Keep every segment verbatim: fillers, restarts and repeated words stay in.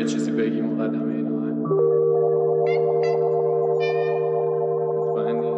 چیزی بگی مقدمه اینا مطمئنی؟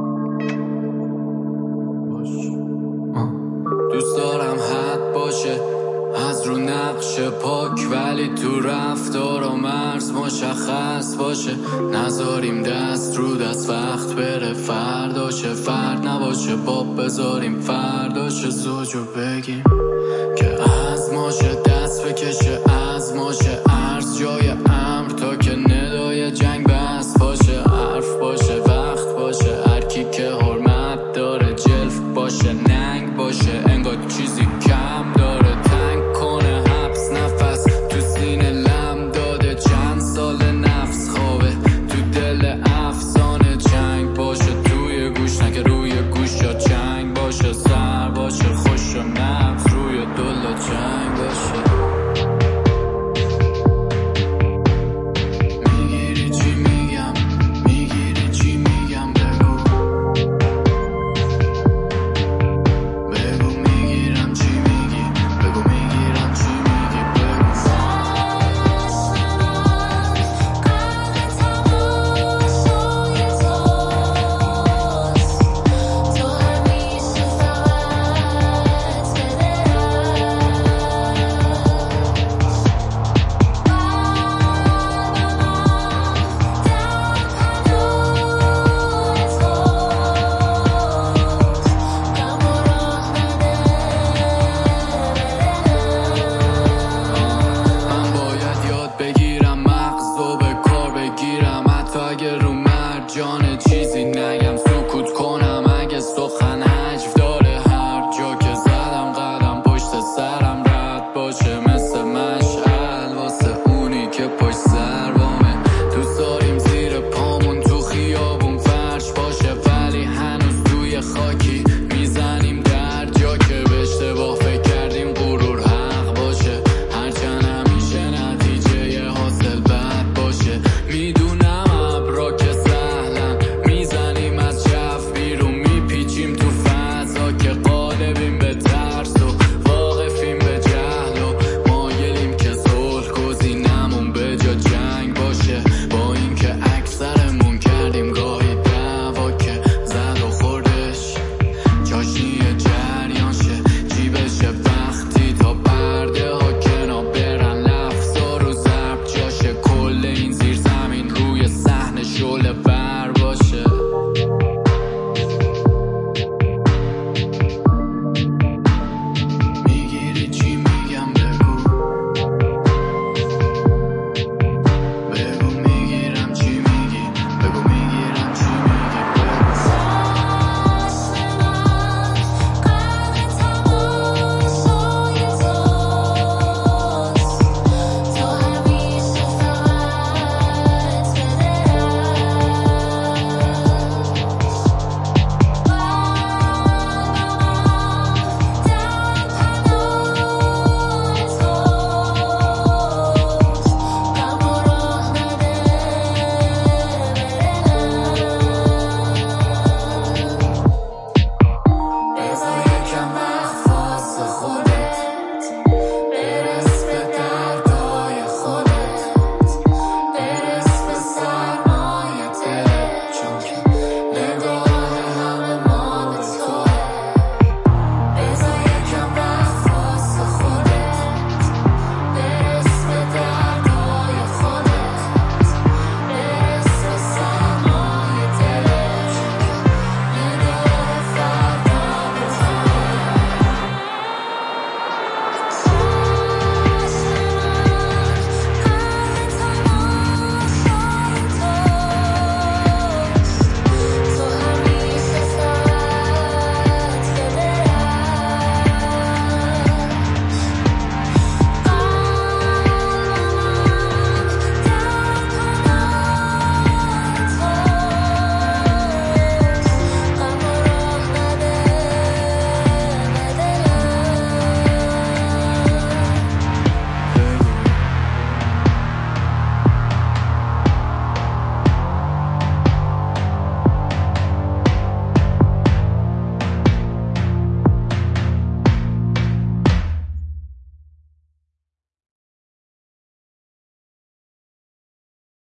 باش. دوست دارم حد باشه از رو نقش پاک، ولی تو رفتار و مرز مشخص باشه. نذاریم دست رو دست وقت بره فرداشه، فرد نباشه باب بذاریم فرداشه. زوجو بگیم که از ماشه دست بکشه، از ماشه عرض جای امر تا که ندای جنگ بس باشه. حرف باشه وقت باشه، هرکی که حرمت داره جلف باشه ننگ باشه. انگار چیزی کم داره تنگ کنه حبس نفس تو سینه لم داده. چند سال نفس خوابه تو دل افسانه جنگ باشه. توی گوش نکه روی گوش یا چنگ باشه. سر باشه خوش و نفس روی دل جنگ باشه. میگیری چی میگم میگیری چی میگم بگو بگو میگیرم چی میگی بگو میگیرم چی میگی بگو. من باید یاد بگیرم مغز رو به کار بگیرم، حتی اگه رو مرجان چیزی نگم. سکوت کنم اگه سخن حجو داره. هر جا که زدم قدم پشت سرم رد باشه، مثل مشعل واسه اونی که پشت سر بامه. دوست داریم زیر پامون تو خیابون فرش باشه، ولی هنوز توی خاکی